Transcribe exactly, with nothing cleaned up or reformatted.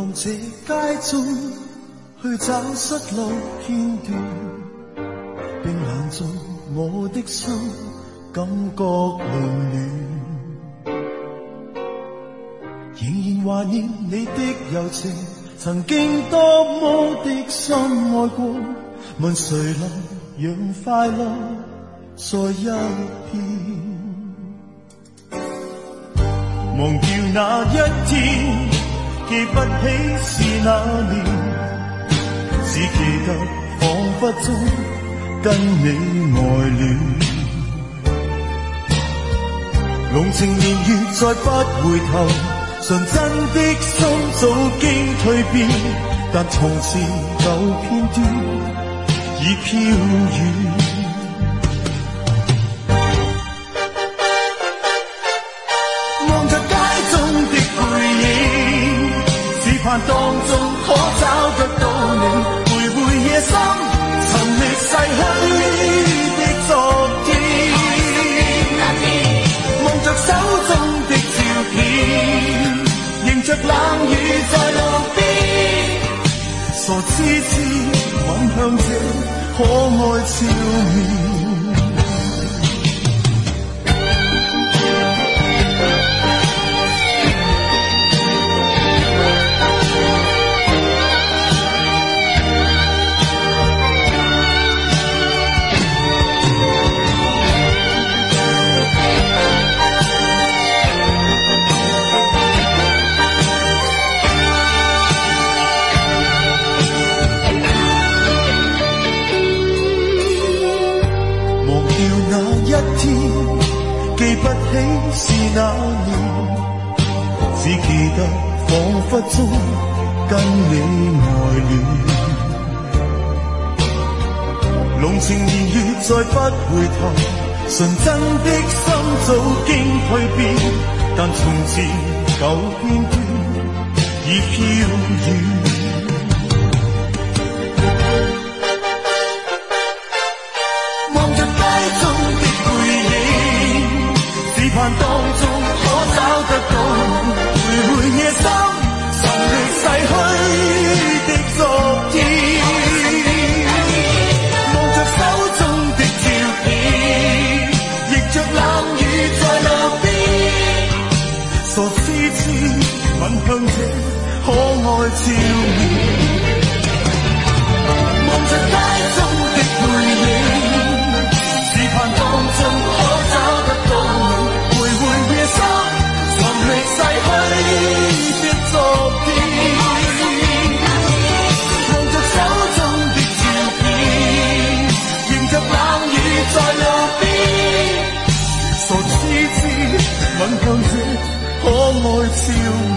向這街中去找失落片段，冰冷中我的心感覺凌亂，仍然懷念你的柔情，曾經多麼的深愛過，問誰能讓快樂再一片，忘掉那一天，記不起是哪年，只記得彷彿中跟你愛戀，濃情年月再不回頭，純真的心早經蛻變，但從前舊片段已飄遠。望着街中的背影，只盼當中可找得到你，回回夜深，尋覓逝去的昨天。望着手中的照片，迎着冷雨在路邊，傻痴痴吻向這可愛笑面。記不起是哪年，只記得彷彿中跟你愛戀，濃情年月再不回頭，純真的心早經蛻變，但從前舊片段已飄遠。盼當中可找得到，回回夜深，尋覓逝去的昨天。望着手中的照片，迎着冷雨在路邊，傻痴痴吻向這可愛笑面。望着街中的背影，只盼當中可找得到你，尋覓逝去的昨天。望着手中的照片，迎着冷雨在路邊，傻痴痴吻向這可愛笑